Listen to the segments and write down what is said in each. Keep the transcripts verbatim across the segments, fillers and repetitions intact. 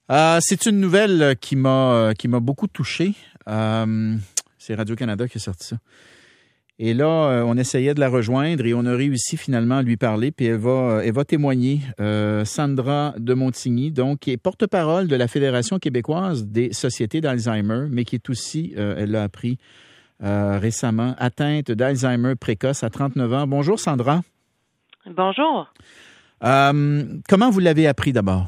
Euh, c'est une nouvelle qui m'a qui m'a beaucoup touché. Euh, c'est Radio-Canada qui a sorti ça. Et là, on essayait de la rejoindre et on a réussi finalement à lui parler. Puis elle va, elle va témoigner. Euh, Sandra de Montigny, donc, qui est porte-parole de la Fédération québécoise des sociétés d'Alzheimer, mais qui est aussi, euh, elle l'a appris euh, récemment, atteinte d'Alzheimer précoce à trente-neuf ans. Bonjour Sandra. Bonjour. Euh, comment vous l'avez appris d'abord?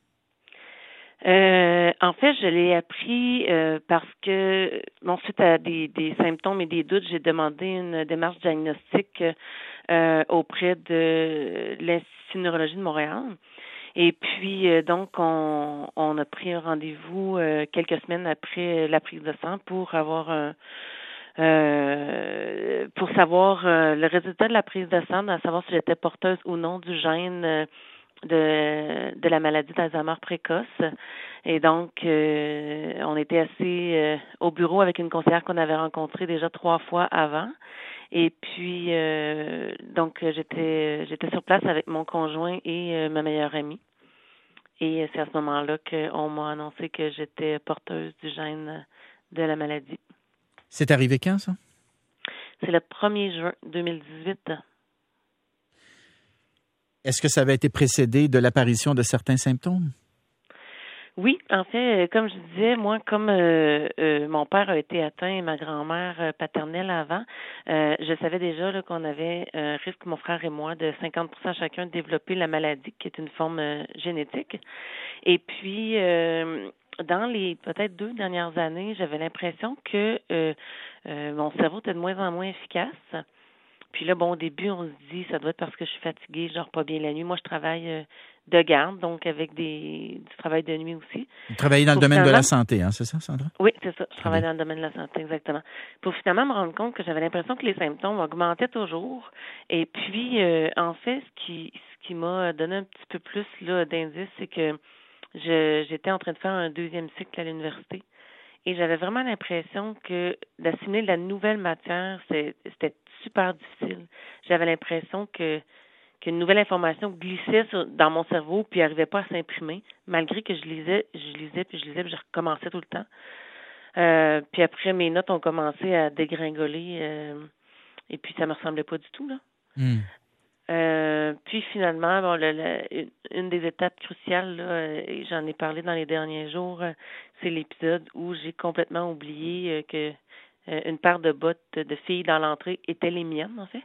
Euh, en fait, je l'ai appris euh, parce que, bon, suite à des, des symptômes et des doutes, j'ai demandé une démarche diagnostique euh, auprès de l'Institut de neurologie de Montréal. Et puis, euh, donc, on, on a pris un rendez-vous euh, quelques semaines après la prise de sang pour avoir un euh, pour savoir euh, le résultat de la prise de sang, à savoir si j'étais porteuse ou non du gène euh, de de la maladie d'Alzheimer précoce. Et donc, euh, on était assez euh, au bureau avec une conseillère qu'on avait rencontrée déjà trois fois avant. Et puis, euh, donc, j'étais j'étais sur place avec mon conjoint et euh, ma meilleure amie. Et c'est à ce moment-là qu'on m'a annoncé que j'étais porteuse du gène de la maladie. C'est arrivé quand, ça? C'est le premier juin deux mille dix-huit. Est-ce que ça avait été précédé de l'apparition de certains symptômes? Oui, en fait, comme je disais, moi, comme euh, euh, mon père a été atteint et ma grand-mère paternelle avant, euh, je savais déjà là, qu'on avait un risque, mon frère et moi, de cinquante pour cent chacun de développer la maladie, qui est une forme euh, génétique. Et puis, euh, dans les peut-être deux dernières années, j'avais l'impression que euh, euh, mon cerveau était de moins en moins efficace. Puis là, bon, au début, on se dit, ça doit être parce que je suis fatiguée, je dors pas bien la nuit. Moi, je travaille euh, de garde, donc avec des du travail de nuit aussi. Vous travaillez dans Pour le domaine finalement... de la santé, hein, c'est ça, Sandra? Oui, c'est ça. Je Très travaille bien. dans le domaine de la santé, exactement. Pour finalement me rendre compte que j'avais l'impression que les symptômes augmentaient toujours. Et puis, euh, en fait, ce qui ce qui m'a donné un petit peu plus là d'indices, c'est que je j'étais en train de faire un deuxième cycle à l'université. Et j'avais vraiment l'impression que d'assimiler de la nouvelle matière, c'est, c'était super difficile. J'avais l'impression que qu'une nouvelle information glissait sur, dans mon cerveau puis n'arrivait pas à s'imprimer, malgré que je lisais, je lisais, puis je lisais, puis je recommençais tout le temps. Euh, puis après, mes notes ont commencé à dégringoler euh, et puis ça me ressemblait pas du tout, là. Mm. Euh, puis finalement, bon, le, le, une des étapes cruciales, là, et j'en ai parlé dans les derniers jours, euh, c'est l'épisode où j'ai complètement oublié euh, que euh, une paire de bottes de filles dans l'entrée étaient les miennes, en fait.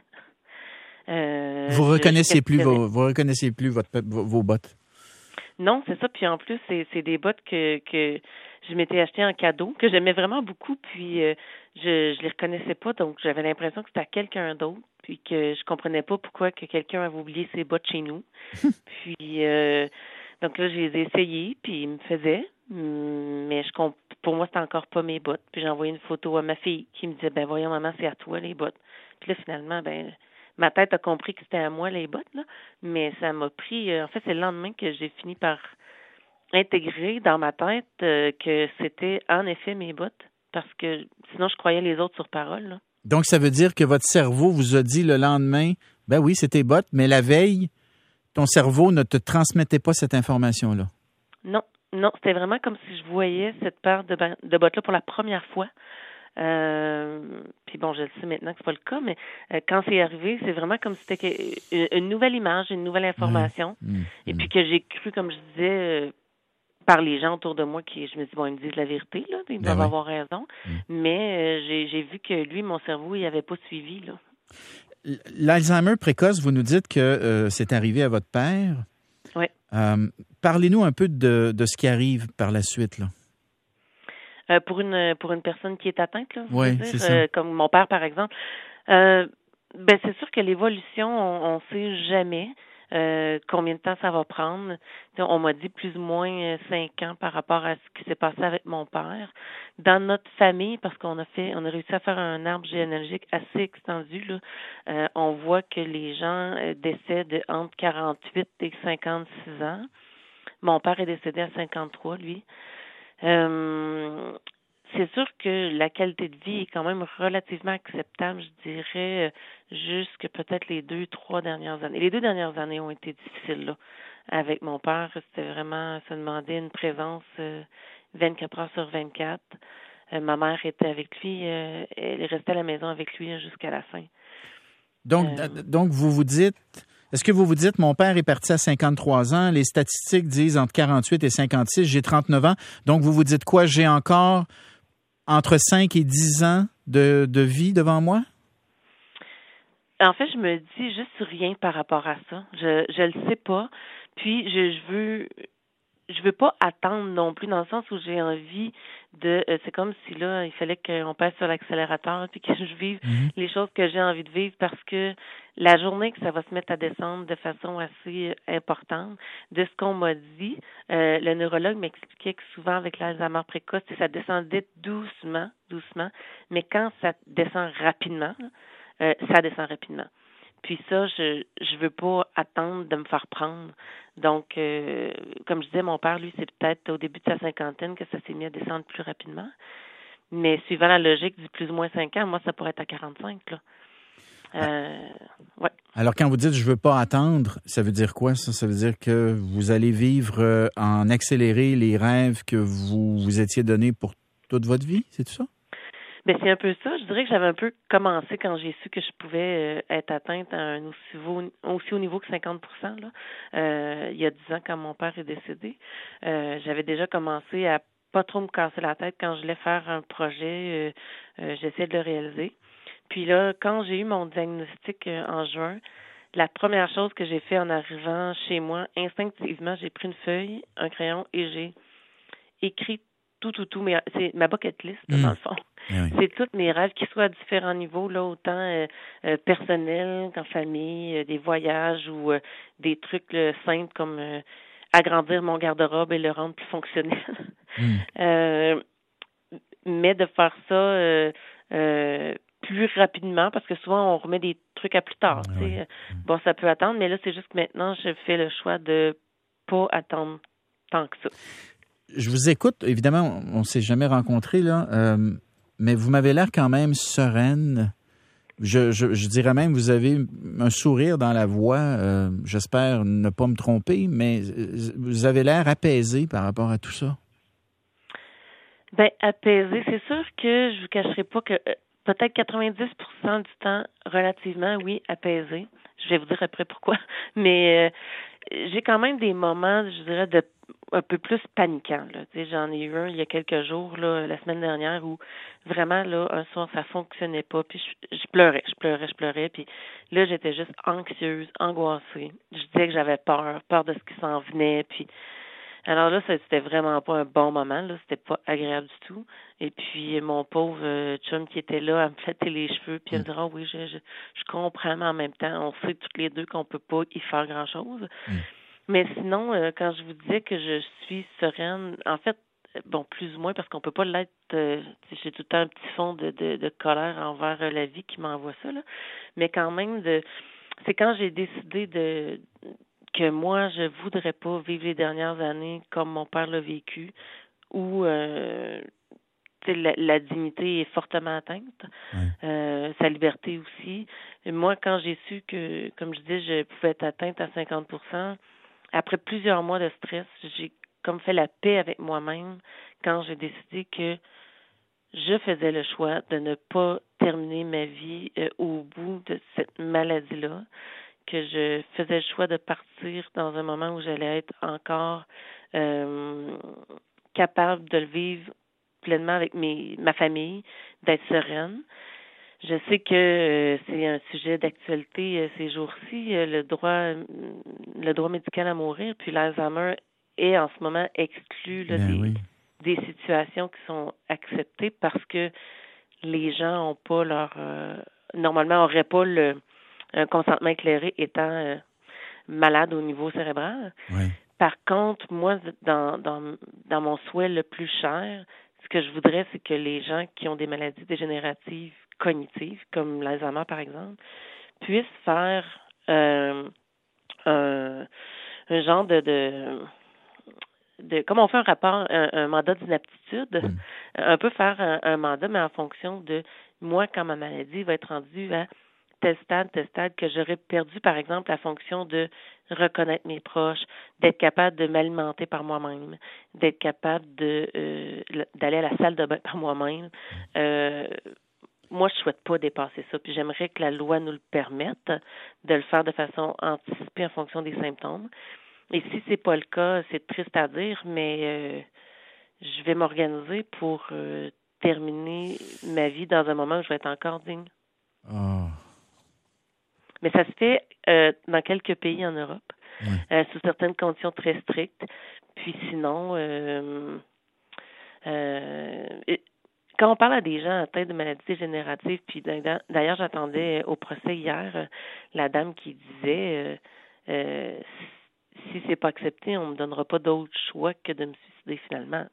Euh, Vous je- reconnaissiez je plus questionnais- vos, vous reconnaissiez plus votre, vos, vos bottes. Non, c'est ça. Puis en plus, c'est, c'est des bottes que, que je m'étais achetées en cadeau, que j'aimais vraiment beaucoup. Puis euh, je je les reconnaissais pas, donc j'avais l'impression que c'était à quelqu'un d'autre, puis que je comprenais pas pourquoi que quelqu'un avait oublié ses bottes chez nous. Puis euh, donc là, je les ai essayées, puis ils me faisaient, hum, mais je comp- pour moi, c'était encore pas mes bottes. Puis j'ai envoyé une photo à ma fille qui me disait, ben voyons maman, c'est à toi les bottes. Puis là, finalement, ben ma tête a compris que c'était à moi les bottes, là, mais ça m'a pris, euh, en fait, c'est le lendemain que j'ai fini par intégrer dans ma tête euh, que c'était en effet mes bottes, parce que sinon je croyais les autres sur parole, là. Donc, ça veut dire que votre cerveau vous a dit le lendemain, ben oui, c'est tes bottes, mais la veille, ton cerveau ne te transmettait pas cette information-là. Non, non, c'était vraiment comme si je voyais cette paire de, ba- de bottes-là pour la première fois. Euh, puis bon, je le sais maintenant que c'est pas le cas, mais euh, quand c'est arrivé, c'est vraiment comme si c'était que- une, une nouvelle image, une nouvelle information, Mmh, et mmh. puis que j'ai cru, comme je disais, euh, par les gens autour de moi, qui, je me dis bon, ils me disent la vérité, là, ils Ben doivent oui. avoir raison, Mmh. mais euh, j'ai, j'ai vu que lui, mon cerveau, il avait pas suivi, là. L'Alzheimer précoce, vous nous dites que euh, c'est arrivé à votre père. Oui. Euh, parlez-nous un peu de, de ce qui arrive par la suite, là. Euh, pour une pour une personne qui est atteinte, là, vous Oui, voulez c'est dire, ça. euh, comme mon père, par exemple. Euh, ben c'est sûr que l'évolution, on, on sait jamais euh, combien de temps ça va prendre. T'sais, on m'a dit plus ou moins euh, cinq ans par rapport à ce qui s'est passé avec mon père. Dans notre famille, parce qu'on a fait, on a réussi à faire un arbre généalogique assez extendu, là, euh, on voit que les gens euh, décèdent entre quarante-huit et cinquante-six ans. Mon père est décédé à cinquante-trois, lui. Euh, c'est sûr que la qualité de vie est quand même relativement acceptable, je dirais, euh, jusque peut-être les deux, trois dernières années. Les deux dernières années ont été difficiles, là. avec mon père, c'était vraiment, ça demandait une présence euh, vingt-quatre heures sur vingt-quatre. Euh, ma mère était avec lui, euh, elle est restée à la maison avec lui jusqu'à la fin. Donc, Euh, donc vous vous dites, est-ce que vous vous dites, mon père est parti à cinquante-trois ans, les statistiques disent entre quarante-huit et cinquante-six, j'ai trente-neuf ans, donc vous vous dites quoi, j'ai encore entre cinq et dix ans de, de vie devant moi? En fait, je me dis juste rien par rapport à ça. Je je le sais pas. Puis je, je veux je veux pas attendre non plus dans le sens où j'ai envie de euh, c'est comme si là, il fallait qu'on passe sur l'accélérateur puis que je vive Mm-hmm. les choses que j'ai envie de vivre parce que la journée que ça va se mettre à descendre de façon assez importante, de ce qu'on m'a dit, euh, le neurologue m'expliquait que souvent avec l'Alzheimer précoce, ça descendait doucement, doucement, mais quand ça descend rapidement, euh, ça descend rapidement. Puis ça, je je veux pas attendre de me faire prendre. Donc, euh, comme je disais, mon père, lui, c'est peut-être au début de sa cinquantaine que ça s'est mis à descendre plus rapidement. Mais suivant la logique du plus ou moins cinq ans, moi, ça pourrait être à quarante-cinq, là. Euh, ouais. Alors, quand vous dites « je veux pas attendre », ça veut dire quoi, ça? Ça veut dire que vous allez vivre euh, en accéléré les rêves que vous vous étiez donnés pour toute votre vie, c'est tout ça? Ben c'est un peu ça. Je dirais que j'avais un peu commencé quand j'ai su que je pouvais euh, être atteinte à un aussi haut, aussi haut niveau que cinquante pour cent là. Euh, il y a dix ans, quand mon père est décédé, euh, j'avais déjà commencé à pas trop me casser la tête quand je voulais faire un projet. Euh, euh, j'essayais de le réaliser. Puis là, quand j'ai eu mon diagnostic euh, en juin, la première chose que j'ai fait en arrivant chez moi, instinctivement, j'ai pris une feuille, un crayon et j'ai écrit tout, tout, tout. Mais c'est ma bucket list, là, Mmh. dans le fond. Eh oui. C'est tous mes rêves qui soient à différents niveaux, là, autant euh, euh, personnels qu'en famille, euh, des voyages ou euh, des trucs là, simples comme euh, agrandir mon garde-robe et le rendre plus fonctionnel. Mmh. euh, mais de faire ça euh, euh, plus rapidement, parce que souvent on remet des trucs à plus tard. Ah Tu sais. ouais. Bon, ça peut attendre, mais là, c'est juste que maintenant, je fais le choix de pas attendre tant que ça. Je vous écoute, évidemment, on ne s'est jamais rencontrés, là, euh, mais vous m'avez l'air quand même sereine. Je, je, je dirais même, vous avez un sourire dans la voix. Euh, j'espère ne pas me tromper, mais vous avez l'air apaisé par rapport à tout ça. Ben, apaisé, c'est sûr que je vous cacherai pas que euh, peut-être quatre-vingt-dix pour cent du temps, relativement, oui, apaisé. Je vais vous dire après pourquoi. Mais euh, j'ai quand même des moments, je dirais, de un peu plus paniquants. Là. Tu sais, j'en ai eu un il y a quelques jours, là, la semaine dernière, où vraiment, là, un soir, ça fonctionnait pas. Puis je, je pleurais, je pleurais, je pleurais. Puis là, j'étais juste anxieuse, angoissée. Je disais que j'avais peur, peur de ce qui s'en venait. Puis alors là, ça, c'était vraiment pas un bon moment, là, c'était pas agréable du tout. Et puis mon pauvre euh, chum qui était là à me flatter les cheveux, puis à me dire ah oui, je, je je comprends, mais en même temps, on sait toutes les deux qu'on peut pas y faire grand chose. Mm. Mais sinon, euh, quand je vous disais que je suis sereine, en fait, bon, plus ou moins, parce qu'on peut pas l'être, euh, j'ai tout le temps un petit fond de, de, de colère envers euh, la vie qui m'envoie ça, là. Mais quand même, de c'est quand j'ai décidé de que moi, je voudrais pas vivre les dernières années comme mon père l'a vécu, où euh, la, la dignité est fortement atteinte, Ouais. euh, sa liberté aussi. Et moi, quand j'ai su que, comme je dis, je pouvais être atteinte à cinquante pour cent, après plusieurs mois de stress, j'ai comme fait la paix avec moi-même quand j'ai décidé que je faisais le choix de ne pas terminer ma vie euh, au bout de cette maladie-là, que je faisais le choix de partir dans un moment où j'allais être encore euh, capable de le vivre pleinement avec mes, ma famille, d'être sereine. Je sais que euh, c'est un sujet d'actualité euh, ces jours-ci, euh, le droit le droit médical à mourir, puis l'Alzheimer est en ce moment exclu là, Ben des, oui. des situations qui sont acceptées parce que les gens ont pas leur euh, normalement n'auraient pas le un consentement éclairé étant euh, malade au niveau cérébral. Ouais. Par contre, moi, dans, dans, dans mon souhait le plus cher, ce que je voudrais, c'est que les gens qui ont des maladies dégénératives cognitives, comme l'Alzheimer par exemple, puissent faire euh, un, un genre de, de, de comme on fait un rapport, un, un mandat d'inaptitude, Mm. un peu faire un, un mandat, mais en fonction de moi, quand ma maladie va être rendue à tel stade, tel stade, que j'aurais perdu, par exemple, la fonction de reconnaître mes proches, d'être capable de m'alimenter par moi-même, d'être capable de euh, d'aller à la salle de bain par moi-même. Euh, moi, je ne souhaite pas dépasser ça. Puis j'aimerais que la loi nous le permette de le faire de façon anticipée en fonction des symptômes. Et si c'est pas le cas, c'est triste à dire, mais euh, je vais m'organiser pour euh, terminer ma vie dans un moment où je vais être encore digne. Oh. Mais ça se fait euh, dans quelques pays en Europe, Oui. euh, sous certaines conditions très strictes. Puis sinon, euh, euh, quand on parle à des gens atteints de maladies dégénératives, puis d'ailleurs, j'attendais au procès hier la dame qui disait euh, euh, si c'est pas accepté, on me donnera pas d'autre choix que de me suicider finalement.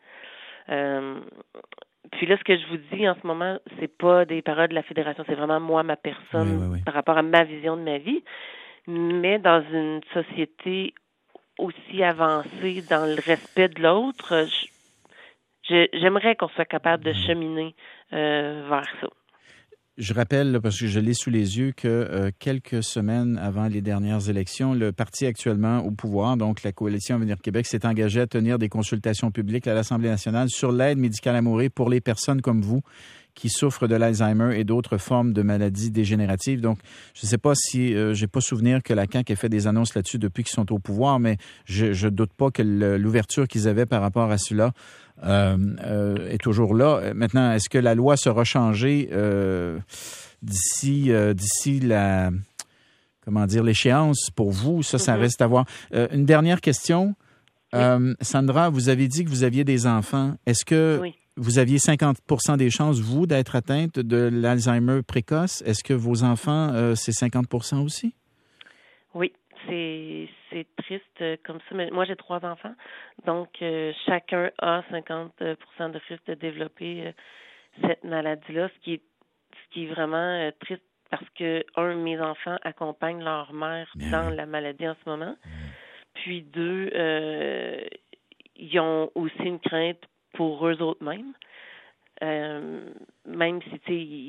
Euh, puis là, ce que je vous dis en ce moment, c'est pas des paroles de la Fédération, c'est vraiment moi, ma personne, oui, oui, oui. par rapport à ma vision de ma vie. Mais dans une société aussi avancée dans le respect de l'autre, je, je, j'aimerais qu'on soit capable de cheminer euh, vers ça. Je rappelle, là, parce que je l'ai sous les yeux, que euh, quelques semaines avant les dernières élections, le parti actuellement au pouvoir, donc la Coalition Avenir Québec, s'est engagé à tenir des consultations publiques à l'Assemblée nationale sur l'aide médicale à mourir pour les personnes comme vous qui souffrent de l'Alzheimer et d'autres formes de maladies dégénératives. Donc, je ne sais pas si, euh, j'ai pas souvenir que la C A Q ait fait des annonces là-dessus depuis qu'ils sont au pouvoir, mais je ne doute pas que le, l'ouverture qu'ils avaient par rapport à cela euh, euh, est toujours là. Maintenant, est-ce que la loi sera changée euh, d'ici, euh, d'ici la, comment dire, l'échéance pour vous? Ça, ça mm-hmm. reste à voir. Euh, une dernière question. Oui. Euh, Sandra, vous avez dit que vous aviez des enfants. Est-ce que oui. vous aviez cinquante pour cent des chances, vous, d'être atteinte de l'Alzheimer précoce? Est-ce que vos enfants, euh, c'est cinquante pour cent aussi? Oui, c'est, c'est triste comme ça. Mais moi, j'ai trois enfants. Donc, euh, chacun a cinquante pour cent de risque de développer euh, cette maladie-là, ce qui est, ce qui est vraiment euh, triste parce que, un, mes enfants accompagnent leur mère Bien. dans la maladie en ce moment. Bien. Puis, deux, euh, ils ont aussi une crainte pour eux autres mêmes. Euh, même si, tu sais, ils,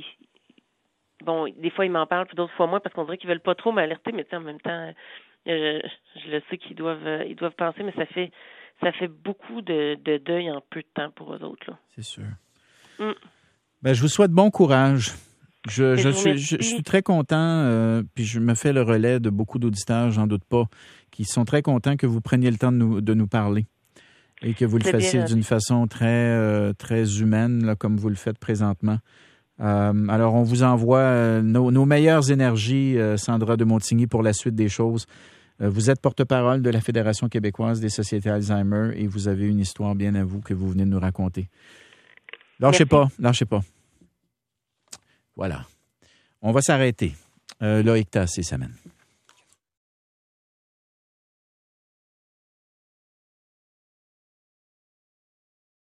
bon, des fois, ils m'en parlent, puis d'autres fois moins, parce qu'on dirait qu'ils veulent pas trop m'alerter, mais tu sais, en même temps, euh, je le sais qu'ils doivent euh, ils doivent penser, mais ça fait ça fait beaucoup de, de deuil en peu de temps pour eux autres, là. C'est sûr. Mm. Ben, je vous souhaite bon courage. Je, je, suis, je, je suis très content, euh, puis je me fais le relais de beaucoup d'auditeurs, j'en doute pas, qui sont très contents que vous preniez le temps de nous, de nous parler et que vous le C'est fassiez bien, d'une façon très, euh, très humaine, là, comme vous le faites présentement. Euh, alors, on vous envoie euh, nos, nos meilleures énergies, euh, Sandra de Montigny, pour la suite des choses. Euh, vous êtes porte-parole de la Fédération québécoise des sociétés Alzheimer et vous avez une histoire bien à vous que vous venez de nous raconter. Lâchez pas, lâchez pas. Voilà. On va s'arrêter. Euh, Loïc Tassé s'amène.